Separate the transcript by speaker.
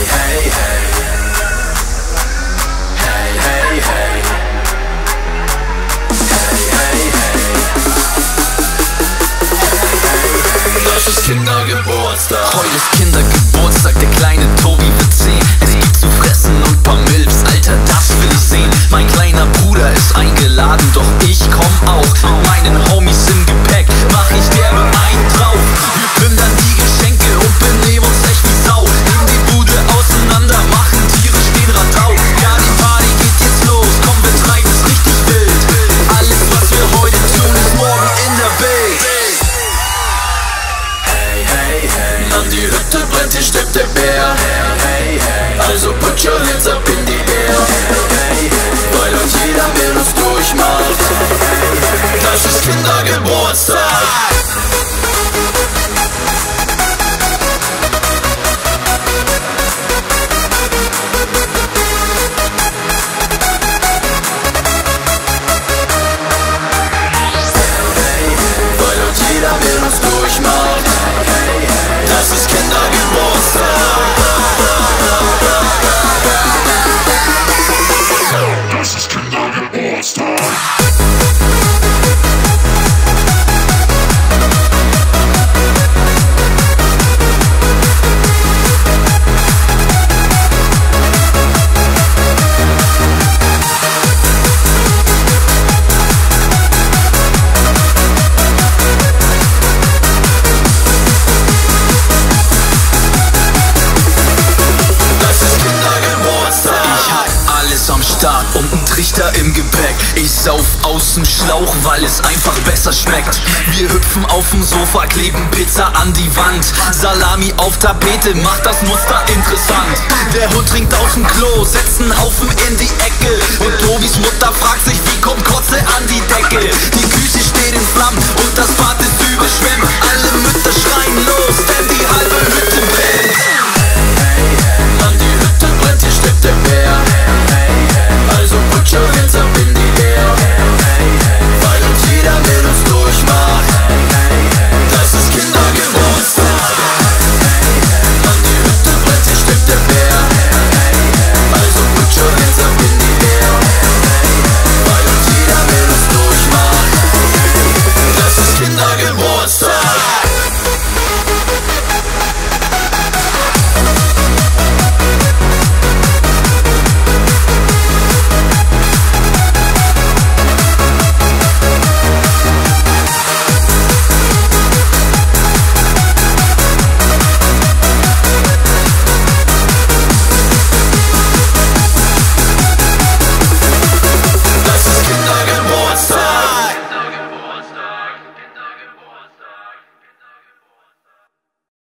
Speaker 1: Das ist Kindergeburtstag. Heute ist Kindergeburtstag, der kleine Tobi wird 10. Es gibt zu fressen und paar Milfs, Alter, das will ich sehen. Mein kleiner Bruder ist eingeladen, doch ich komm auch. Mit meinen Homies im Gepäck mach ich derbe einen drauf. Wir plündern die Geschenke und benehmen uns echt wie Sau. Nehmen die Bude auseinander, machen Tiere stehen Radau. Ja, die Party geht jetzt los, komm, wir treiben es richtig wild. Alles, was wir heute tun, ist morgen in der Bild. An die Hütte brennt, hier steppt der Bär. Also put your hands up in die Air. Weil uns jeder mit uns durchmacht. Das ist Kindergeburtstag. Weil uns jeder mit uns durchmacht. Das ist Kindergeburtstag. Das ist Kindergeburtstag. Und ein Trichter im Gepäck. Ich sauf aus dem Schlauch, weil es einfach besser schmeckt. Wir hüpfen auf dem Sofa, kleben Pizza an die Wand. Salami auf Tapete, macht das Muster interessant. Der Hund trinkt aus dem Klo, setzt einen Haufen in die Ecke. Und Tobis Mutter fragt sich, wie kommt Kotze an die Decke? Die Küche steht in Flammen und das Bad ist überschwemmt. Alle Mütter schreien los, denn die